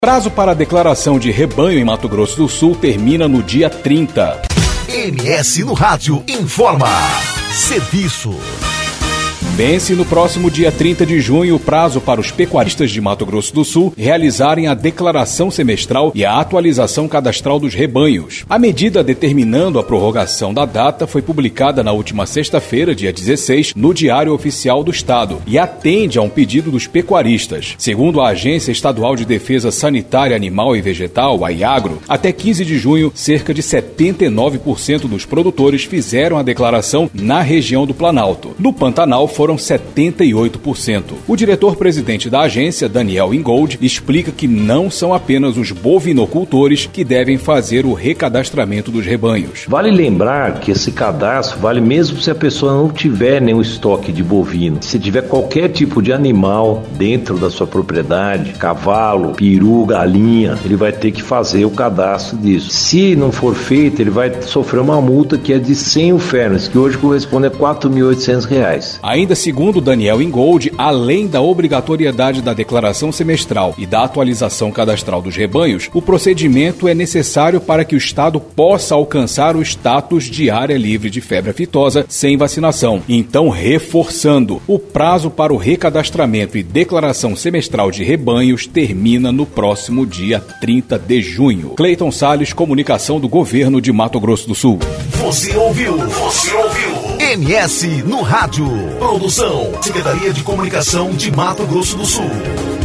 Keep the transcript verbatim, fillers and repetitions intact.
Prazo para a declaração de rebanho em Mato Grosso do Sul termina no dia trinta. M S no Rádio informa. Serviço. Vence no próximo dia trinta de junho o prazo para os pecuaristas de Mato Grosso do Sul realizarem a declaração semestral e a atualização cadastral dos rebanhos. A medida determinando a prorrogação da data foi publicada na última sexta-feira, dia dezesseis, no Diário Oficial do Estado e atende a um pedido dos pecuaristas. Segundo a Agência Estadual de Defesa Sanitária Animal e Vegetal, a IAGRO, até quinze de junho, cerca de setenta e nove por cento dos produtores fizeram a declaração na região do Planalto. No Pantanal, foram setenta e oito por cento. O diretor-presidente da agência, Daniel Ingold, explica que não são apenas os bovinocultores que devem fazer o recadastramento dos rebanhos. Vale lembrar que esse cadastro vale mesmo se a pessoa não tiver nenhum estoque de bovino. Se tiver qualquer tipo de animal dentro da sua propriedade, cavalo, peru, galinha, ele vai ter que fazer o cadastro disso. Se não for feito, ele vai sofrer uma multa que é de cem ufernas, que hoje corresponde a quatro mil e oitocentos reais. Ainda segundo Daniel Ingold, além da obrigatoriedade da declaração semestral e da atualização cadastral dos rebanhos, o procedimento é necessário para que o Estado possa alcançar o status de área livre de febre aftosa sem vacinação. Então, reforçando, o prazo para o recadastramento e declaração semestral de rebanhos termina no próximo dia trinta de junho. Cleiton Salles, Comunicação do Governo de Mato Grosso do Sul. Você ouviu? Você ouviu? M S no Rádio. Produção, Secretaria de Comunicação de Mato Grosso do Sul.